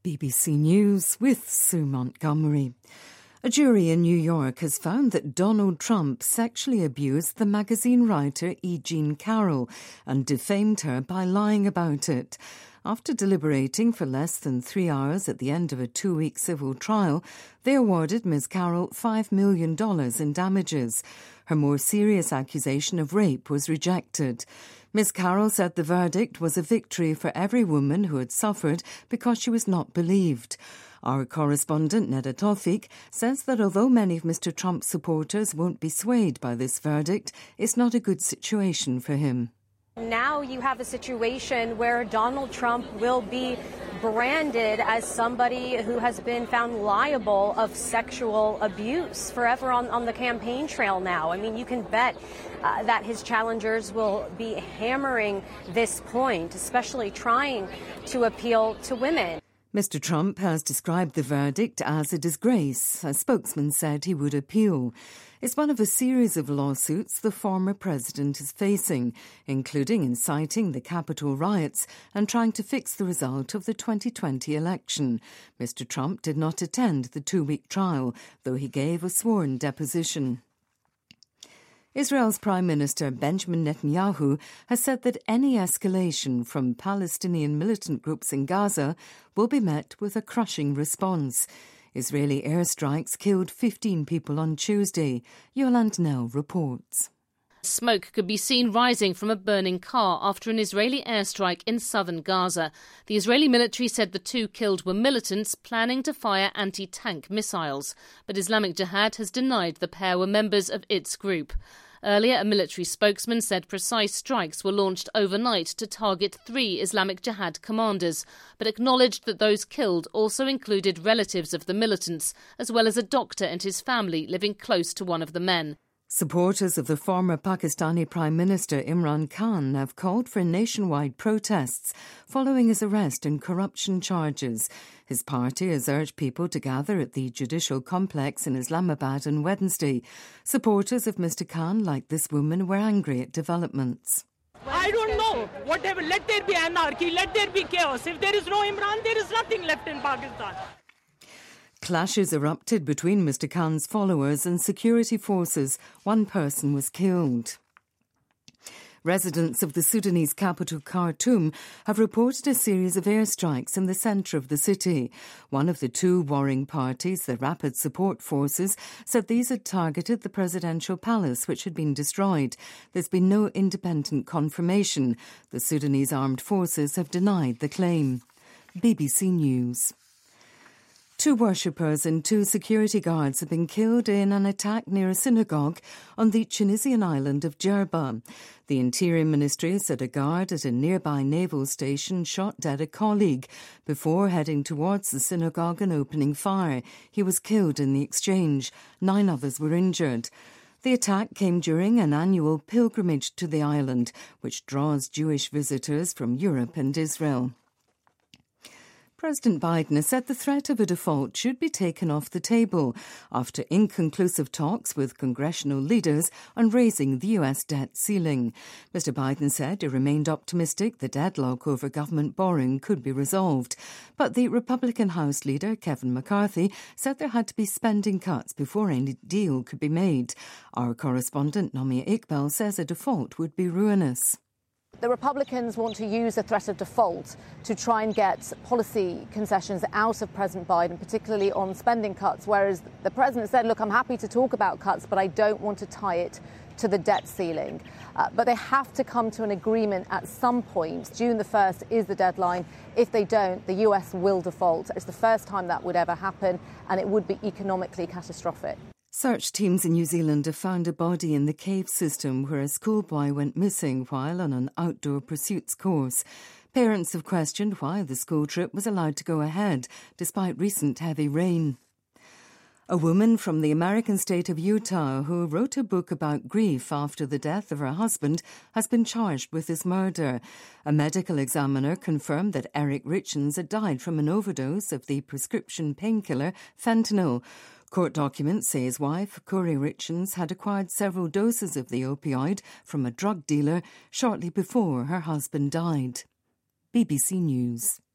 BBC News with Sue Montgomery. A jury in New York has found that Donald Trump sexually abused the magazine writer E. Jean Carroll and defamed her by lying about it. After deliberating for less than 3 hours at the end of a 2-week civil trial, they awarded Ms. Carroll $5 million in damages. Her more serious accusation of rape was rejected. Ms. Carroll said the verdict was a victory for every woman who had suffered because she was not believed. Our correspondent, Neda Tawfiq, says that although many of Mr. Trump's supporters won't be swayed by this verdict, it's not a good situation for him. Now you have a situation where Donald Trump will be branded as somebody who has been found liable of sexual abuse forever on the campaign trail now. I mean, you can bet that his challengers will be hammering this point, especially trying to appeal to women. Mr. Trump has described the verdict as a disgrace. A spokesman said he would appeal. It's one of a series of lawsuits the former president is facing, including inciting the Capitol riots and trying to fix the result of the 2020 election. Mr. Trump did not attend the 2-week trial, though he gave a sworn deposition. Israel's Prime Minister Benjamin Netanyahu has said that any escalation from Palestinian militant groups in Gaza will be met with a crushing response. Israeli airstrikes killed 15 people on Tuesday. Yolande Nell reports. Smoke could be seen rising from a burning car after an Israeli airstrike in southern Gaza. The Israeli military said the 2 killed were militants planning to fire anti-tank missiles. But Islamic Jihad has denied the pair were members of its group. Earlier, a military spokesman said precise strikes were launched overnight to target 3 Islamic Jihad commanders, but acknowledged that those killed also included relatives of the militants, as well as a doctor and his family living close to one of the men. Supporters of the former Pakistani Prime Minister Imran Khan have called for nationwide protests following his arrest and corruption charges. His party has urged people to gather at the judicial complex in Islamabad on Wednesday. Supporters of Mr. Khan, like this woman, were angry at developments. I don't know. Whatever. Let there be anarchy. Let there be chaos. If there is no Imran, there is nothing left in Pakistan. Clashes erupted between Mr. Khan's followers and security forces. 1 person was killed. Residents of the Sudanese capital Khartoum have reported a series of airstrikes in the centre of the city. One of the 2 warring parties, the Rapid Support Forces, said these had targeted the presidential palace, which had been destroyed. There's been no independent confirmation. The Sudanese armed forces have denied the claim. BBC News. 2 worshippers and 2 security guards have been killed in an attack near a synagogue on the Tunisian island of Djerba. The Interior Ministry said a guard at a nearby naval station shot dead a colleague before heading towards the synagogue and opening fire. He was killed in the exchange. 9 others were injured. The attack came during an annual pilgrimage to the island, which draws Jewish visitors from Europe and Israel. President Biden has said the threat of a default should be taken off the table after inconclusive talks with congressional leaders on raising the US debt ceiling. Mr. Biden said he remained optimistic the deadlock over government borrowing could be resolved. But the Republican House leader, Kevin McCarthy, said there had to be spending cuts before any deal could be made. Our correspondent, Nomia Iqbal, says a default would be ruinous. The Republicans want to use the threat of default to try and get policy concessions out of President Biden, particularly on spending cuts, whereas the president said, look, I'm happy to talk about cuts, but I don't want to tie it to the debt ceiling. But they have to come to an agreement at some point. June the 1st is the deadline. If they don't, the US will default. It's the first time that would ever happen, and it would be economically catastrophic. Search teams in New Zealand have found a body in the cave system where a schoolboy went missing while on an outdoor pursuits course. Parents have questioned why the school trip was allowed to go ahead despite recent heavy rain. A woman from the American state of Utah who wrote a book about grief after the death of her husband has been charged with his murder. A medical examiner confirmed that Eric Richens had died from an overdose of the prescription painkiller fentanyl. Court documents say his wife, Corey Richens, had acquired several doses of the opioid from a drug dealer shortly before her husband died. BBC News.